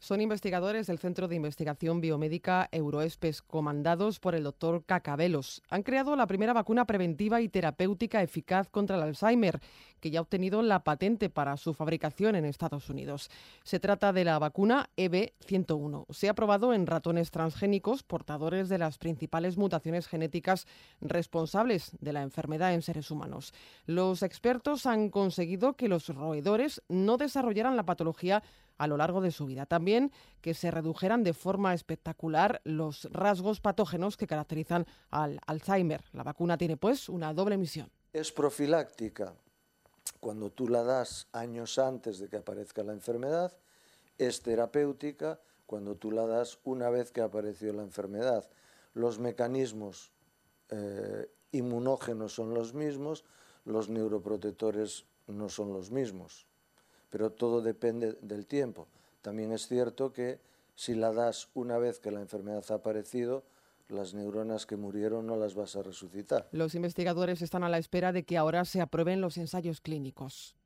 Son investigadores del Centro de Investigación Biomédica Euroespes, comandados por el doctor Cacabelos. Han creado la primera vacuna preventiva y terapéutica eficaz contra el Alzheimer, que ya ha obtenido la patente para su fabricación en Estados Unidos. Se trata de la vacuna EB101. Se ha probado en ratones transgénicos portadores de las principales mutaciones genéticas responsables de la enfermedad en seres humanos. Los expertos han conseguido que los roedores no desarrollaran la patología a lo largo de su vida. También que se redujeran de forma espectacular los rasgos patógenos que caracterizan al Alzheimer. La vacuna tiene, pues, una doble misión. Es profiláctica cuando tú la das años antes de que aparezca la enfermedad. Es terapéutica cuando tú la das una vez que apareció la enfermedad. Los mecanismos inmunógenos son los mismos, los neuroprotectores no son los mismos. Pero todo depende del tiempo. También es cierto que si la das una vez que la enfermedad ha aparecido, las neuronas que murieron no las vas a resucitar. Los investigadores están a la espera de que ahora se aprueben los ensayos clínicos.